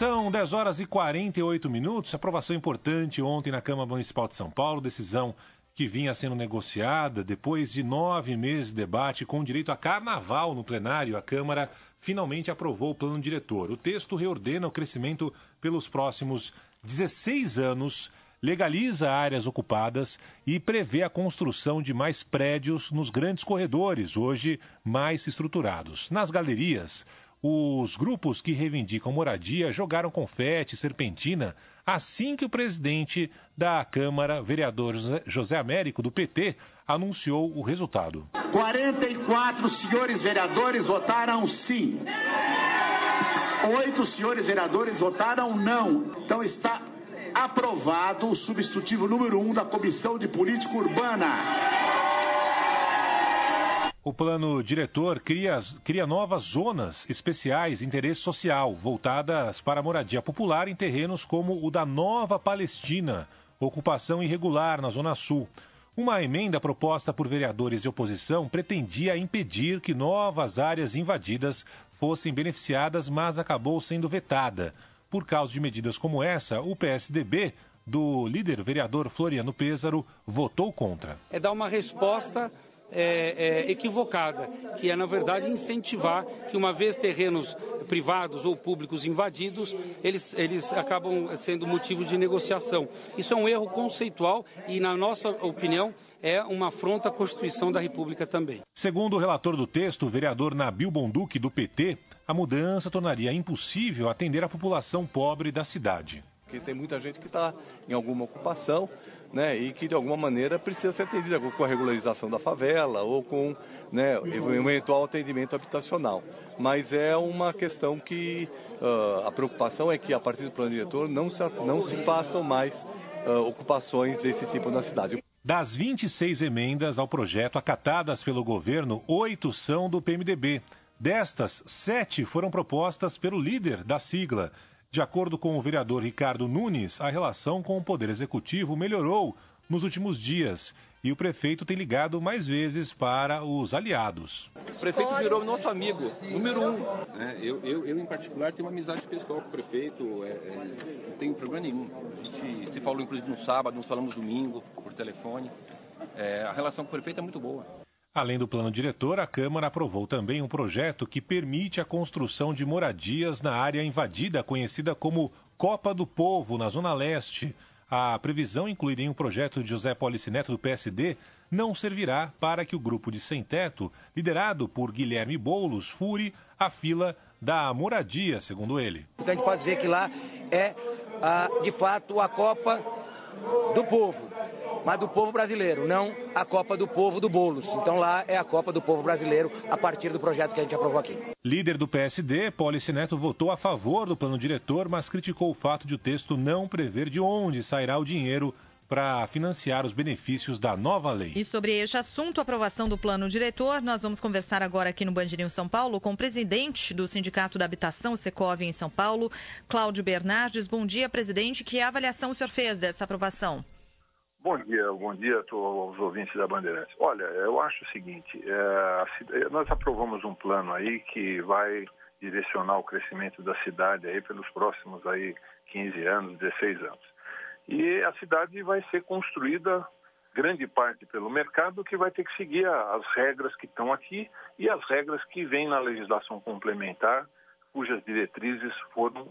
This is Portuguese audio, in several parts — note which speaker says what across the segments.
Speaker 1: São 10 horas e 48 minutos. Aprovação importante ontem na Câmara Municipal de São Paulo. Decisão que vinha sendo negociada depois de 9 meses de debate com direito a carnaval no plenário. A Câmara finalmente aprovou o plano diretor. O texto reordena o crescimento pelos próximos 16 anos, legaliza áreas ocupadas e prevê a construção de mais prédios nos grandes corredores, hoje mais estruturados. Nas galerias, os grupos que reivindicam moradia jogaram confete e serpentina assim que o presidente da Câmara, vereador José Américo, do PT, anunciou o resultado.
Speaker 2: 44 senhores vereadores votaram sim. 8 senhores vereadores votaram não. Então está aprovado o substitutivo número 1 da Comissão de Política Urbana.
Speaker 1: O plano diretor cria novas zonas especiais de interesse social, voltadas para a moradia popular em terrenos como o da Nova Palestina, ocupação irregular na Zona Sul. Uma emenda proposta por vereadores de oposição pretendia impedir que novas áreas invadidas fossem beneficiadas, mas acabou sendo vetada. Por causa de medidas como essa, o PSDB, do líder vereador Floriano Pêssaro, votou contra.
Speaker 3: É dar uma resposta equivocada, que é, na verdade, incentivar que, uma vez terrenos privados ou públicos invadidos, eles acabam sendo motivo de negociação. Isso é um erro conceitual e, na nossa opinião, é uma afronta à Constituição da República também.
Speaker 1: Segundo o relator do texto, o vereador Nabil Bonduque, do PT, a mudança tornaria impossível atender a população pobre da cidade.
Speaker 4: Porque tem muita gente que está em alguma ocupação, né, e que de alguma maneira precisa ser atendida com a regularização da favela ou com, né, um eventual atendimento habitacional. Mas é uma questão que a preocupação é que a partir do plano diretor não se façam mais ocupações desse tipo na cidade.
Speaker 1: Das 26 emendas ao projeto acatadas pelo governo, 8 são do PMDB. Destas, 7 foram propostas pelo líder da sigla. De acordo com o vereador Ricardo Nunes, a relação com o Poder Executivo melhorou nos últimos dias e o prefeito tem ligado mais vezes para os aliados.
Speaker 5: O prefeito virou nosso amigo, número 1. Eu, em particular, tenho uma amizade pessoal com o prefeito, não tenho problema nenhum. A gente se falou, inclusive, no sábado, nos falamos domingo, por telefone. A relação com o prefeito é muito boa.
Speaker 1: Além do plano diretor, a Câmara aprovou também um projeto que permite a construção de moradias na área invadida, conhecida como Copa do Povo, na Zona Leste. A previsão, incluída em um projeto de José Policineto, do PSD, não servirá para que o grupo de sem-teto, liderado por Guilherme Boulos, fure a fila da moradia, segundo ele.
Speaker 6: Então a gente pode dizer que lá é, de fato, a Copa do Povo, mas do povo brasileiro, não a Copa do Povo do Boulos. Então lá é a Copa do Povo brasileiro a partir do projeto que a gente aprovou aqui.
Speaker 1: Líder do PSD, Policineto votou a favor do plano diretor, mas criticou o fato de o texto não prever de onde sairá o dinheiro para financiar os benefícios da nova lei.
Speaker 7: E sobre este assunto, a aprovação do plano diretor, nós vamos conversar agora aqui no Band News São Paulo com o presidente do Sindicato da Habitação, Secov, em São Paulo, Cláudio Bernardes. Bom dia, presidente. Que avaliação o senhor fez dessa aprovação?
Speaker 8: Bom dia aos ouvintes da Bandeirantes. Olha, eu acho o seguinte, nós aprovamos um plano aí que vai direcionar o crescimento da cidade aí pelos próximos aí 15 anos, 16 anos. E a cidade vai ser construída grande parte pelo mercado, que vai ter que seguir as regras que estão aqui e as regras que vêm na legislação complementar, cujas diretrizes foram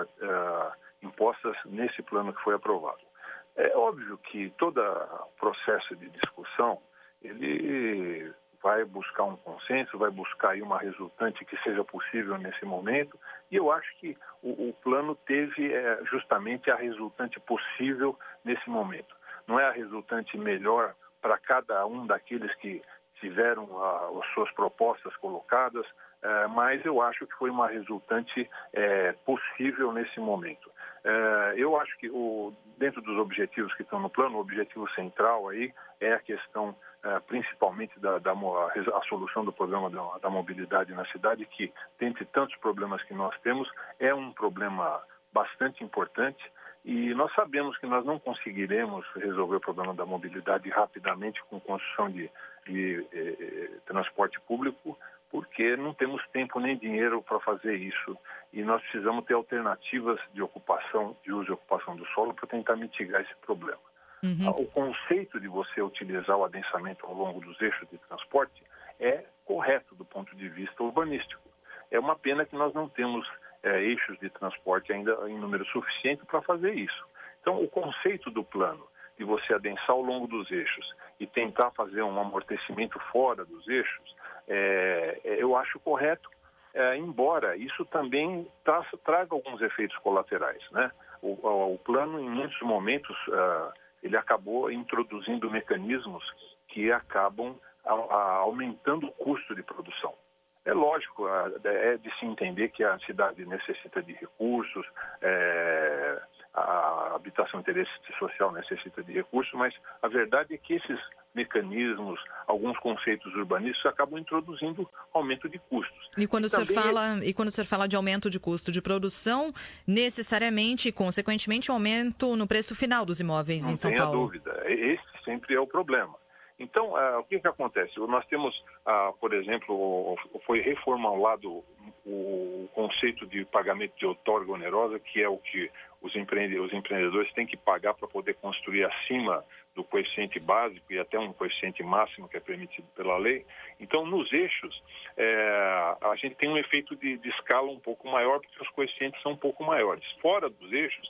Speaker 8: impostas nesse plano que foi aprovado. É óbvio que todo processo de discussão, ele vai buscar um consenso, vai buscar aí uma resultante que seja possível nesse momento, e eu acho que o plano teve justamente a resultante possível nesse momento. Não é a resultante melhor para cada um daqueles que tiveram as suas propostas colocadas, mas eu acho que foi uma resultante possível nesse momento. Eu acho que dentro dos objetivos que estão no plano, o objetivo central aí é a questão principalmente a solução do problema da mobilidade na cidade, que, dentre tantos problemas que nós temos, é um problema bastante importante, e nós sabemos que nós não conseguiremos resolver o problema da mobilidade rapidamente com construção de transporte público, porque não temos tempo nem dinheiro para fazer isso e nós precisamos ter alternativas de ocupação, de uso e ocupação do solo para tentar mitigar esse problema. O conceito de você utilizar o adensamento ao longo dos eixos de transporte é correto do ponto de vista urbanístico. É uma pena que nós não temos eixos de transporte ainda em número suficiente para fazer isso. Então, o conceito do plano de você adensar ao longo dos eixos e tentar fazer um amortecimento fora dos eixos, eu acho correto, embora isso também traga alguns efeitos colaterais, né? O plano, em muitos momentos, ele acabou introduzindo mecanismos que acabam aumentando o custo de produção. É lógico, é de se entender que a cidade necessita de recursos, a habitação de interesse social necessita de recursos, mas a verdade é que esses mecanismos, alguns conceitos urbanísticos acabam introduzindo aumento de custos.
Speaker 7: E quando o senhor fala de aumento de custo de produção, necessariamente, consequentemente, aumento no preço final dos imóveis em São Paulo?
Speaker 8: Não tenha dúvida, esse sempre é o problema. Então, o que acontece? Nós temos, por exemplo, foi reformulado o conceito de pagamento de outorga onerosa, que é o que os empreendedores têm que pagar para poder construir acima do coeficiente básico e até um coeficiente máximo que é permitido pela lei. Então, nos eixos, a gente tem um efeito de escala um pouco maior, porque os coeficientes são um pouco maiores. Fora dos eixos,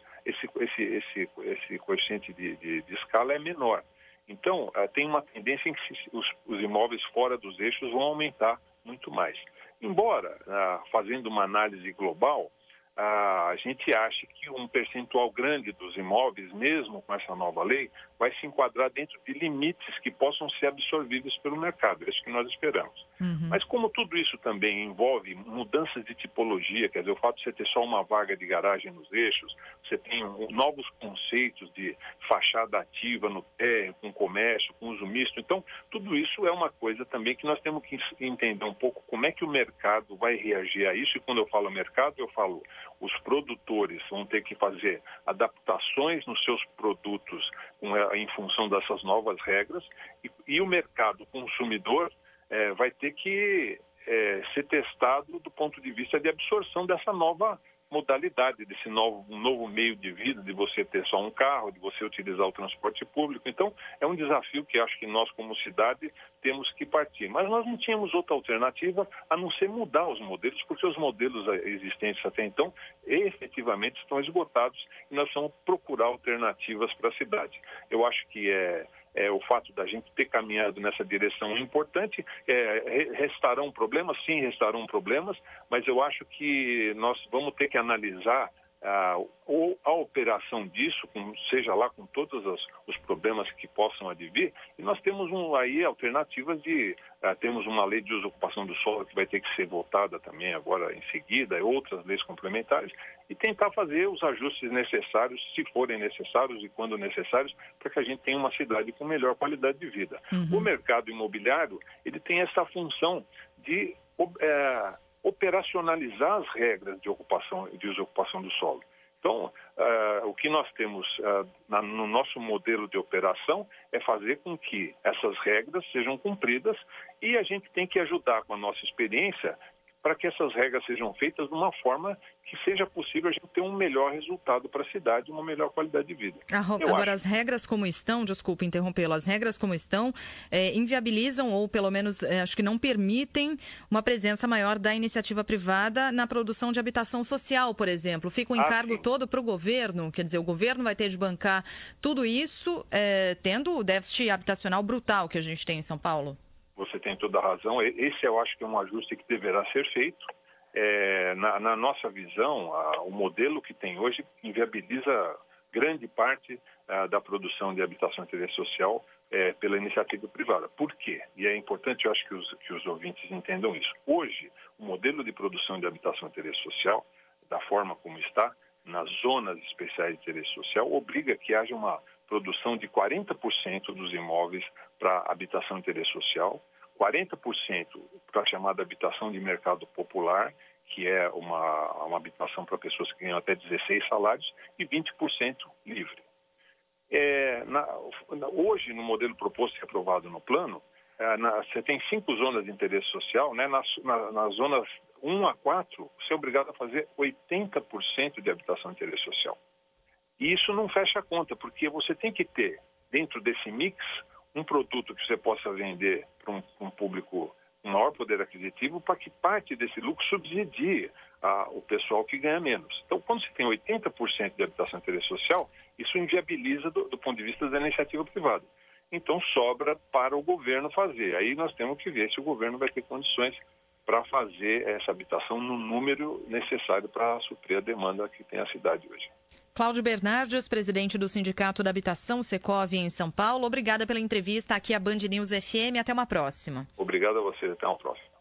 Speaker 8: esse coeficiente de escala é menor. Então, tem uma tendência em que os imóveis fora dos eixos vão aumentar muito mais. Embora, fazendo uma análise global, a gente acha que um percentual grande dos imóveis, mesmo com essa nova lei, vai se enquadrar dentro de limites que possam ser absorvidos pelo mercado. É isso que nós esperamos. Mas como tudo isso também envolve mudanças de tipologia, quer dizer, o fato de você ter só uma vaga de garagem nos eixos, você tem novos conceitos de fachada ativa no térreo, com comércio, com uso misto. Então, tudo isso é uma coisa também que nós temos que entender um pouco como é que o mercado vai reagir a isso. E quando eu falo mercado, eu falo os produtores vão ter que fazer adaptações nos seus produtos em função dessas novas regras e o mercado consumidor vai ter que ser testado do ponto de vista de absorção dessa nova modalidade, desse novo meio de vida, de você ter só um carro, de você utilizar o transporte público. Então, é um desafio que acho que nós, como cidade, temos que partir. Mas nós não tínhamos outra alternativa a não ser mudar os modelos, porque os modelos existentes até então, efetivamente, estão esgotados e nós vamos procurar alternativas para a cidade. Eu acho que o fato da gente ter caminhado nessa direção é importante. Restarão problemas? Sim, restarão problemas, mas eu acho que nós vamos ter que analisar a operação disso, seja lá com todos os problemas que possam advir, e nós temos aí alternativas temos uma lei de uso e ocupação do solo que vai ter que ser votada também agora em seguida, outras leis complementares, e tentar fazer os ajustes necessários, se forem necessários e quando necessários, para que a gente tenha uma cidade com melhor qualidade de vida. O mercado imobiliário, ele tem essa função de operacionalizar as regras de ocupação e de uso e ocupação do solo. Então, o que nós temos no nosso modelo de operação é fazer com que essas regras sejam cumpridas e a gente tem que ajudar com a nossa experiência para que essas regras sejam feitas de uma forma que seja possível a gente ter um melhor resultado para a cidade, uma melhor qualidade de vida.
Speaker 7: Agora, as regras como estão, desculpe interrompê-lo, as regras como estão inviabilizam ou pelo menos acho que não permitem uma presença maior da iniciativa privada na produção de habitação social, por exemplo. Fica o encargo todo para o governo, quer dizer, o governo vai ter de bancar tudo isso, tendo o déficit habitacional brutal que a gente tem em São Paulo.
Speaker 8: Você tem toda a razão. Esse eu acho que é um ajuste que deverá ser feito. Na nossa visão, o modelo que tem hoje inviabiliza grande parte da produção de habitação de interesse social pela iniciativa privada. Por quê? E é importante, eu acho que os ouvintes entendam isso. Hoje, o modelo de produção de habitação de interesse social, da forma como está, nas zonas especiais de interesse social, obriga que haja uma produção de 40% dos imóveis para habitação de interesse social, 40% para a chamada habitação de mercado popular, que é uma habitação para pessoas que ganham até 16 salários, e 20% livre. Hoje, no modelo proposto e aprovado no plano, você tem 5 zonas de interesse social, né? Nas zonas 1 a 4, você é obrigado a fazer 80% de habitação de interesse social. E isso não fecha a conta, porque você tem que ter, dentro desse mix, um produto que você possa vender para um público com maior poder aquisitivo, para que parte desse lucro subsidie o pessoal que ganha menos. Então, quando você tem 80% de habitação de interesse social, isso inviabiliza do ponto de vista da iniciativa privada. Então, sobra para o governo fazer. Aí nós temos que ver se o governo vai ter condições para fazer essa habitação no número necessário para suprir a demanda que tem a cidade hoje.
Speaker 7: Cláudio Bernardes, presidente do Sindicato da Habitação Secov em São Paulo, obrigada pela entrevista aqui à Band News FM. Até uma próxima.
Speaker 8: Obrigado a você. Até uma próxima.